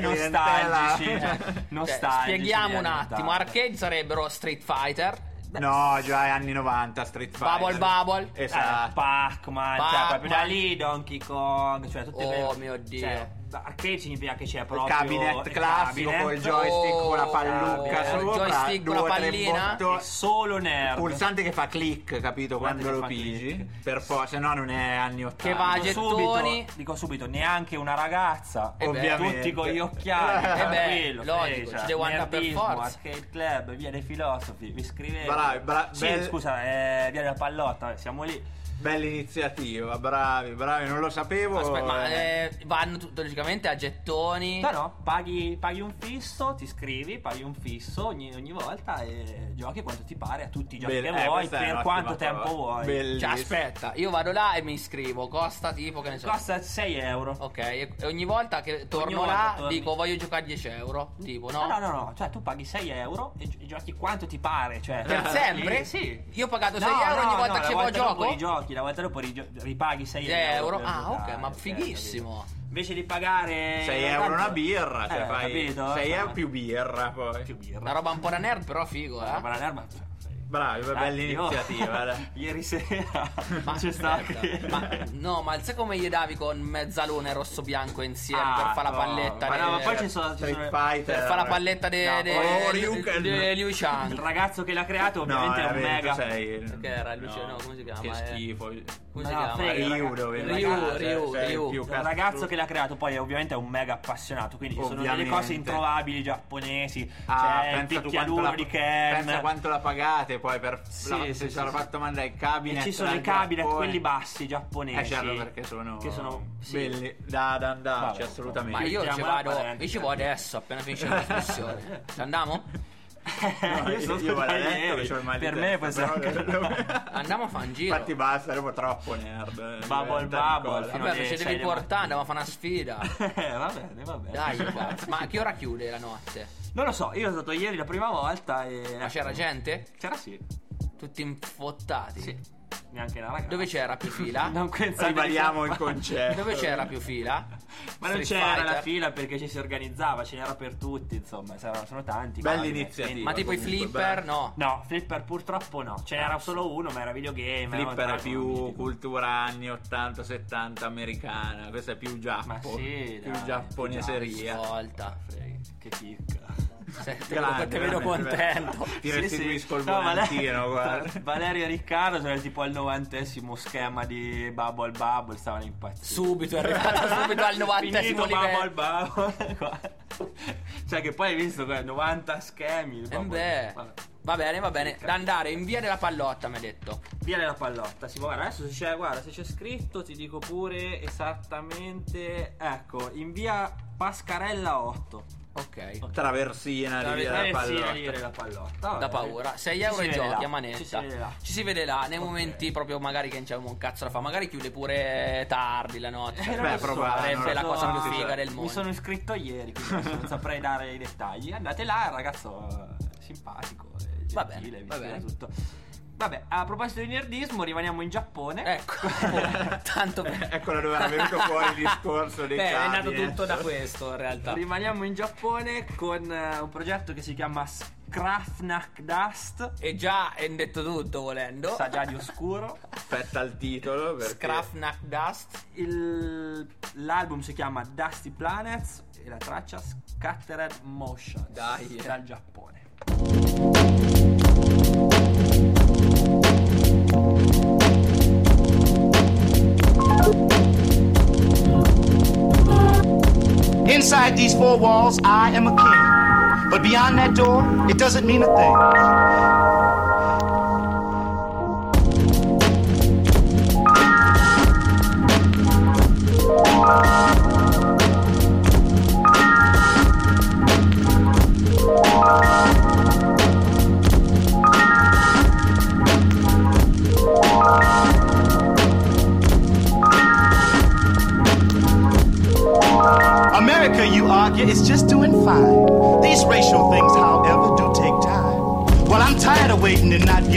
nostalgici. Cioè, spieghiamo un attimo. Arcade sarebbero Street Fighter. No, già è anni 90 Street Fighter. Bubble. Esatto. Pac-Man, cioè proprio da lì Donkey Kong, cioè tutte Oh mio Dio. Cioè, arcade significa che c'è Il proprio cabinet il classico cabinet. col joystick con la pallucca il sopra, joystick con la 2 o 3 pallina. bottoni. Solo nerd. Pulsante che fa click, capito? Guarda Quando che lo fa pigi. click. Per se no non è anni 80. Che va a gettoni. Dico subito, neanche una ragazza, Ovviamente. tutti con gli occhiali, tranquillo, logico, ci devo andare per nerdismo, forza. Arcade Club, via dei filosofi, vi scrivete. Bravi, Sì, scusa, via della pallotta, siamo lì. Bella iniziativa, bravi, non lo sapevo. Aspetta, ma vanno logicamente a gettoni. No, paghi un fisso, ti iscrivi, paghi un fisso ogni volta e giochi quanto ti pare a tutti i giochi che vuoi, questa è per un'ottima quanto cosa. tempo vuoi. Bellissimo. Cioè, aspetta, io vado là e mi iscrivo. Costa tipo, che ne so. Costa 6 euro. Ok, e ogni volta che torno volta là torni. dico voglio giocare 10 euro. Tipo, no? No, cioè tu paghi 6 euro e giochi quanto ti pare, cioè Per sempre? Sì. Io ho pagato 6 euro ogni volta che la gioco? rigiochi, la volta dopo ripaghi 6 6 euro. per Ah, giocare, ok, ma cioè, fighissimo. Invece di pagare 6 euro una birra, cioè fai capito? 6 euro più birra poi. Più birra. Una roba un po' da nerd, però figo, Una roba da nerd, ma Bravi, bella iniziativa. dai. Ieri sera Ma c'è stato. ma sai come gli davi con mezzaluna e rosso bianco insieme per fare la palletta? Ma poi ci sono Street Fighter. Per fare la palletta di Liu Kang. Il ragazzo che l'ha creato ovviamente è un mega. Che era Luciano, come si chiama? Che schifo. Come si chiama? Ryu. Ryu. Il ragazzo che l'ha creato poi ovviamente è un mega appassionato, quindi sono delle Ovviamente. cose introvabili giapponesi. Ah, C'è il pensa tu picchiaduro di Ken. pensa quanto la pagate poi per Sì, se sì, ci hanno sì. fatto mandare i cabinet. E ci sono dal i cabinet, Giappone. quelli bassi giapponesi. Certo, perché sono sì. belli da andarci, Vabbè, assolutamente. Ma io ci Chiudiamo la vado, parentesi. io ci vado adesso, appena finisce la discussione. Ci andiamo? io vado a letto che c'ho il mal di Per me testa, questo però- Andiamo a fare un giro. Infatti basta, ero troppo nerd. Bubble. Vabbè, alle ci 6 devi del portare, andiamo a fare una sfida. Va bene. Dai, cazzo. Ma a che ora chiude la notte? Non lo so, io sono stato ieri la prima volta e. Ma c'era gente? C'era sì. Tutti infottati? Sì. Neanche la ragazza. Dove c'era più fila? Non pensate Ribadiamo di- il concetto. Dove c'era più fila? Ma non Street c'era Fighter? la fila perché ci si organizzava, ce n'era per tutti, insomma, sono tanti. Bella cabinet, iniziativa. quindi- Ma tipo i comunque, flipper? No. No, flipper purtroppo no, ce n'era solo uno, ma era videogame. Flipper no, è più cultura anni 80-70 americana, questa è più Ma Giappo, sì, più dai, giapponeseria. Volta. Che chicca. Te vedo contento. Ti restituisco il No, volantino, guarda. Valerio e Riccardo sono tipo al 90esimo schema di Bubble, stavano impazzendo. Subito, è arrivato subito al 90esimo Finito livello. Bubble. Cioè che poi hai visto 90 schemi. Beh. Va bene. Da andare in via della pallotta, mi hai detto. Via della pallotta. Sì, guarda, adesso se c'è scritto ti dico pure esattamente. Ecco, in via Pascarella 8. Ok. Traversina di via della pallotta. pallotta. Da paura. 6 euro Ci si e vede giochi là. a manetta. Ci si vede là. Ci si vede là nei momenti proprio magari che non c'è un cazzo da fare. Magari chiude pure tardi la notte. non lo so, Sarebbe la non lo cosa so. più figa del mondo. Mi sono iscritto ieri, quindi non saprei dare i dettagli. Andate là, il ragazzo simpatico, Va gentile, bene, vi va spiega bene. tutto. Vabbè, a proposito di nerdismo, rimaniamo in Giappone. Ecco, tanto per... Eccolo dove era venuto fuori il discorso dei è nato cabinet. tutto da questo in realtà. Rimaniamo in Giappone con un progetto che si chiama Scrafnak Dust. E già è detto tutto volendo. Sa già di oscuro. Aspetta il titolo perché... Scrafnak Dust. L'album si chiama Dusty Planets e la traccia Scattered Motion. Dai. Dal Giappone. Inside these four walls, I am a king. But beyond that door, it doesn't mean a thing.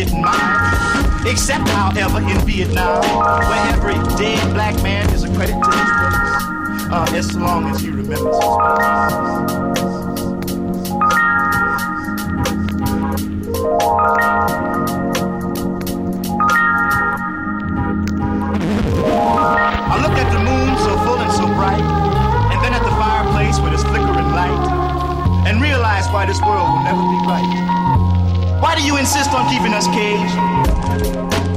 getting mine. Except, however, in Vietnam, where every dead black man is a credit to his race, as long as he remembers his race. I look at the moon so full and so bright, and then at the fireplace with its flickering light, and realize why this world will never be right. Why do you insist on keeping us caged?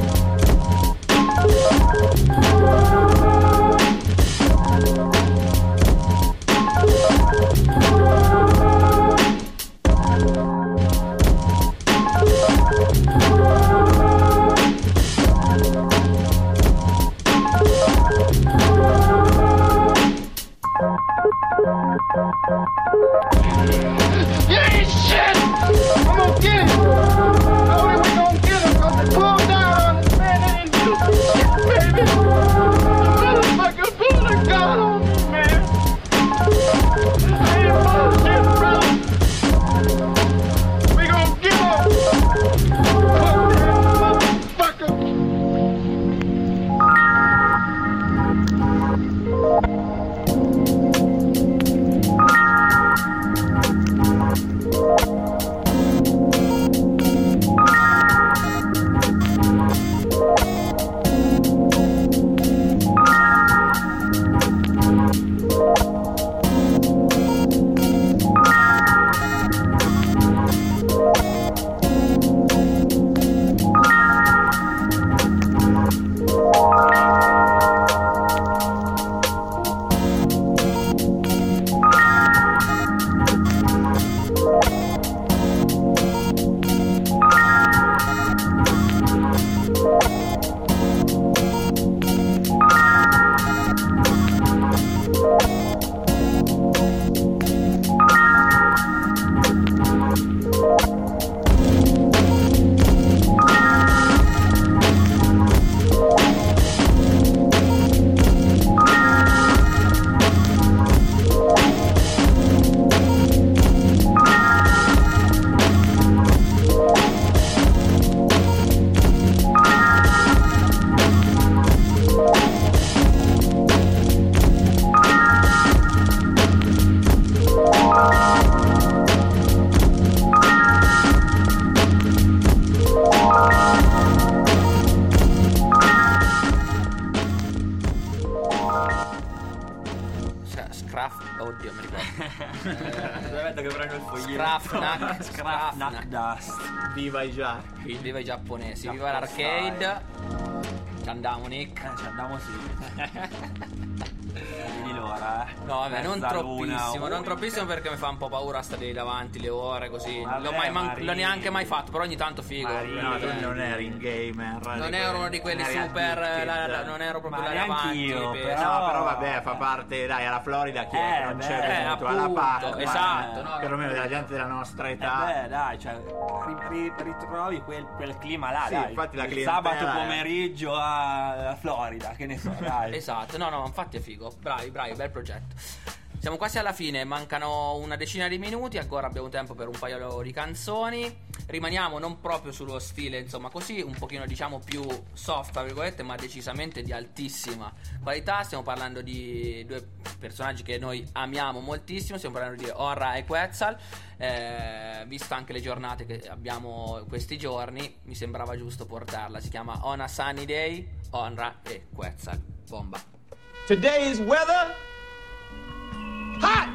You ain't shit! I'm gonna get him! The only way gonna get him, cause they pulled down on this man that ain't do shit, baby! The motherfucker pulled a gun on me, man! I ain't bullshit, brother! We gonna get him! Fuck that motherfucker! Oddio, mi ricordo. Aspetta che prendo il foglietto. Scrafnack Dust. Viva i giappi. Viva i giapponesi. Viva l'arcade. Ci andiamo, Nick. Ci andiamo, sì. Di l'ora, No, vabbè, non Mezza troppissimo. luna, Non troppissimo perché mi fa un po' paura stare lì davanti le ore così. Vabbè, L'ho neanche mai fatto, però ogni tanto figo. No, tu non eri un gamer. Non ero uno di quelli super. Non ero proprio là davanti. io, Però vabbè, fa parte, dai, alla Florida chi è che non c'è venuto alla parte. Esatto, no, perlomeno della gente della nostra età. Dai, cioè ritrovi quel clima là, Sì, dai. infatti la Il clientela sabato è- pomeriggio a Florida, che ne so, dai. Esatto, no, infatti è figo. Bravi, bel progetto. Siamo quasi alla fine, mancano una decina di minuti, ancora abbiamo tempo per un paio di canzoni. Rimaniamo non proprio sullo stile, insomma, così, un pochino diciamo più soft, tra virgolette, ma decisamente di altissima qualità. Stiamo parlando di due personaggi che noi amiamo moltissimo, stiamo parlando di Onra e Quetzal. Vista anche le giornate che abbiamo questi giorni, mi sembrava giusto portarla. Si chiama On a Sunny Day, Onra e Quetzal. Bomba. Today's weather, hot!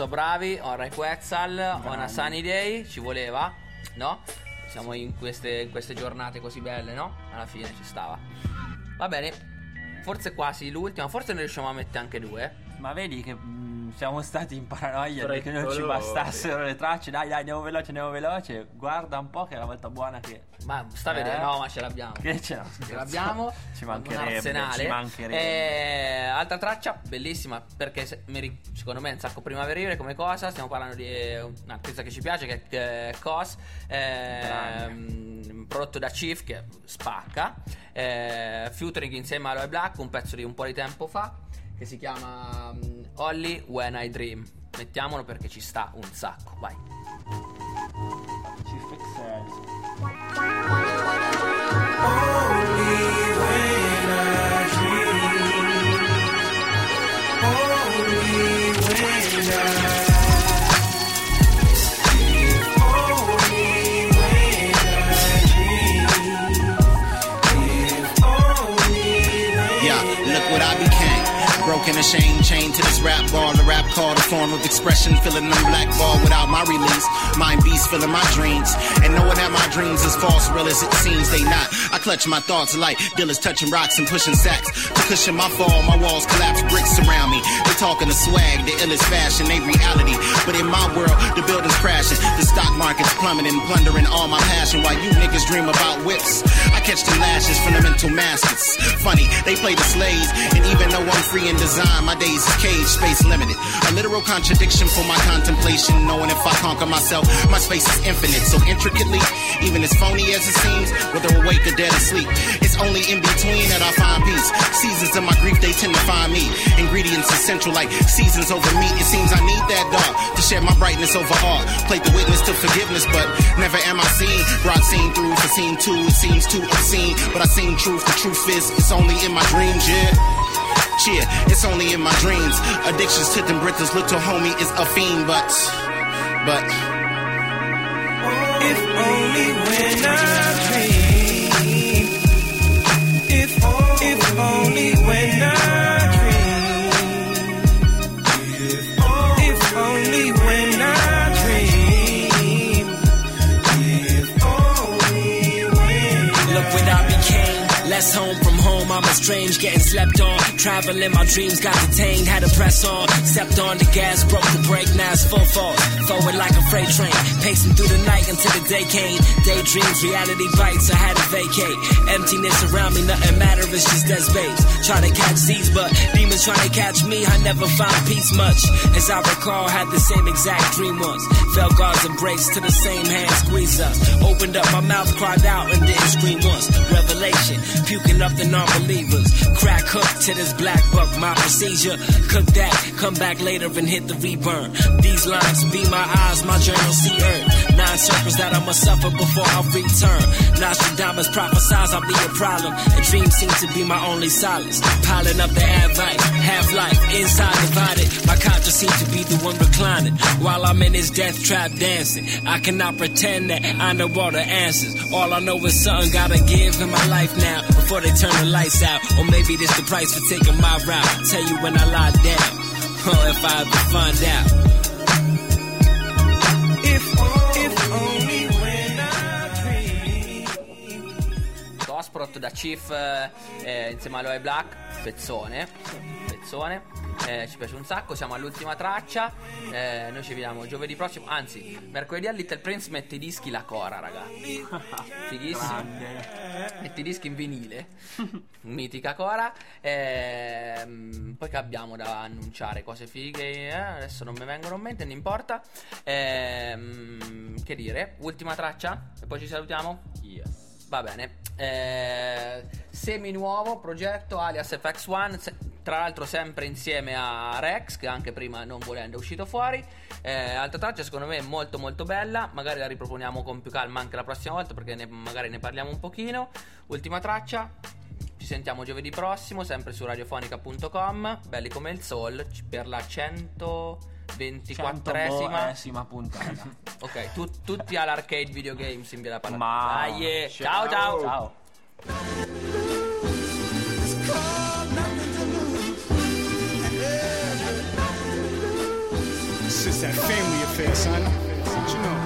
So bravi, on Ray Quetzal, on a sunny day, ci voleva, no? Siamo in queste giornate così belle, no? Alla fine ci stava. Va bene, forse quasi l'ultima, forse ne riusciamo a mettere anche 2. Ma vedi che siamo stati in paranoia perché non ci bastassero le tracce. Dai, andiamo veloce. Guarda un po' che è la volta buona che... Ma sta a vedere, no, ma ce l'abbiamo. Che ce l'abbiamo. Ci mancherebbe. Altra traccia bellissima, perché secondo me è un sacco primaverile come cosa. Stiamo parlando di un'artista che ci piace, che è Cos, prodotto da Chief, che spacca, featuring insieme a Aloe Black, un pezzo di un po' di tempo fa, che si chiama Only When I Dream. Mettiamolo perché ci sta un sacco. Vai. Chief Excel. Broken, ashamed, chained to this rap ball. The rap called a form of expression, feeling them black ball without my release. Mind beast filling my dreams, and knowing that my dreams is false, real as it seems they not. I clutch my thoughts like dealers touching rocks and pushing sacks. To cushion my fall, my walls collapse, bricks surround me. They talking the swag, the illest fashion, they reality. But in my world, the building's crashing, the stock market's plummeting, plundering all my passion. While you niggas dream about whips, I catch the lashes from the mental masters. Funny, they play the slaves, and even though I'm free in design, my days is cage space limited. A literal contradiction for my contemplation, knowing if I conquer myself, my space is infinite. So intricately, even as phony as it seems, whether awake or dead asleep, it's only in between that I find peace. Seasons of my grief, they tend to find me. Ingredients essential like seasons over meat. It seems I need that dark to share my brightness over art. Played the witness to forgiveness, but never am I seen. Brought scene through for scene 2, it seems too obscene, but I seen truth. The truth is, it's only in my dreams, yeah, it's only in my dreams. Addictions to them Britas, little homie is a fiend, but if only when I dream, if only when I dream, if only when I dream, if only when. Look what I became, less home from home, I'm estranged, getting slept on. Traveling, my dreams got detained, had to press on. Stepped on the gas, broke the brake, now it's full force. Forward like a freight train, pacing through the night until the day came. Daydreams, reality bites, I had to vacate. Emptiness around me, nothing matter, it's just dead space. Trying to catch these, but demons trying to catch me. I never found peace much. As I recall, had the same exact dream once. Felt God's embrace to the same hand squeeze us. Opened up my mouth, cried out, and didn't scream once. Revelation, puking up the non-believers. Crack hooked to this black buck, my procedure. Cook that, come back later and hit the reburn. These lines be my eyes, my journal see earth. 9 circles that I must suffer before I return. Nostradamus prophesies I'll be a problem. A dream seems to be my only solace. Piling up the advice, half-life, inside divided. My conscience seems to be the one reclining. While I'm in this death trap dancing, I cannot pretend that I know all the answers. All I know is something gotta give in my life now before they turn the lights out. Or maybe this the price for taking my route. Tell you when I lie down, if I ever find out. If only when I dream. Cos prodotto da Chief insieme a Aloe Black. Pezzone. Ci piace un sacco. Siamo all'ultima traccia. Noi ci vediamo giovedì prossimo. Anzi, mercoledì a Little Prince mette i dischi la Cora, raga. Fighissimo. Mette i dischi in vinile. Mitica Cora. Poi che abbiamo da annunciare? Cose fighe. Adesso non mi vengono in mente, non importa. Che dire? Ultima traccia? E poi ci salutiamo? Yes. Va bene. Semi nuovo progetto alias FX1, tra l'altro sempre insieme a Rex, che anche prima non volendo è uscito fuori. Altra traccia secondo me molto molto bella, magari la riproponiamo con più calma anche la prossima volta, perché magari ne parliamo un pochino. Ultima traccia, ci sentiamo giovedì prossimo sempre su radiofonica.com, belli come il Soul, per la 124esima puntata. Ok, tutti all'Arcade Video Games in via da Palazzo. Ma ciao. Since that family affair, son. What you know?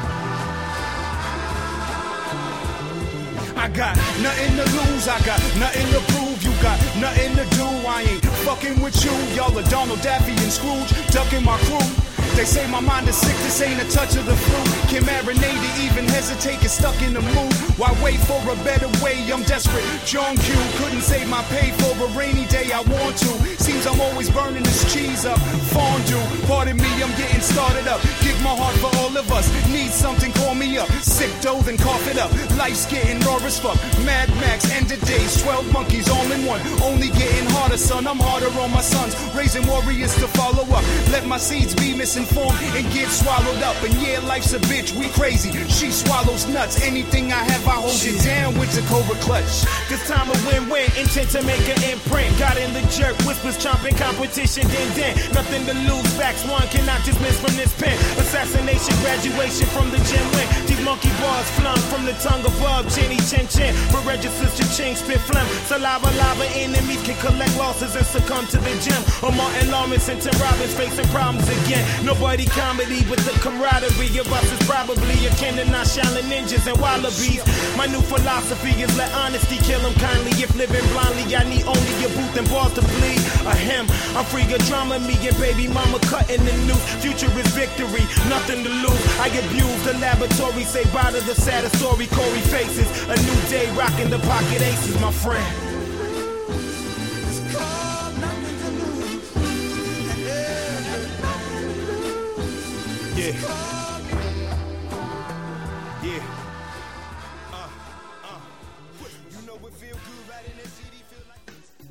I got nothing to lose, I got nothing to prove. You got nothing to do, I ain't fucking with you. Y'all are Donald, Daffy, and Scrooge, ducking my crew. They say my mind is sick, this ain't a touch of the flu. Can marinate it, even hesitate, get stuck in the mood. Why wait for a better way? I'm desperate. John Q couldn't save my pay for a rainy day, I want to. Seems I'm always burning this cheese up. Fondue, pardon me, I'm getting started up. Give my heart for all of us. Need something, call me up. Sick dough, then cough it up. Life's getting raw as fuck. Mad Max, end of days, 12 monkeys all in one. Only getting harder, son. I'm harder on my sons. Raising warriors to follow up. Let my seeds be misinformed and get swallowed up. And yeah, life's a bitch, we crazy. She swallows nuts. Anything I have, I hold it down with the Cobra clutch. This time a win-win, intent to make an imprint. Got in the jerk, whispers chomping, competition, then. Nothing to lose, facts one cannot dismiss from this pen. Assassination, graduation from the gym win. These monkey bars flung from the tongue above. Chinny chin chin, but registers to ching, spit phlegm. Saliva, lava, enemies can collect losses and succumb to the gym. Or Martin Lawrence and Tim Robbins facing problems again. Nobody comedy, but the camaraderie of us is probably akin to nonchalant ninjas and wallabies. My new philosophy is let honesty kill them kindly. If living blindly, I need only your booth and balls to bleed. A him, I'm free of drama, me and baby mama cutting the noose. Future is victory, nothing to lose. I abuse the laboratory, say bye to the saddest story. Corey faces a new day, rocking the pocket aces, my friend. Yeah.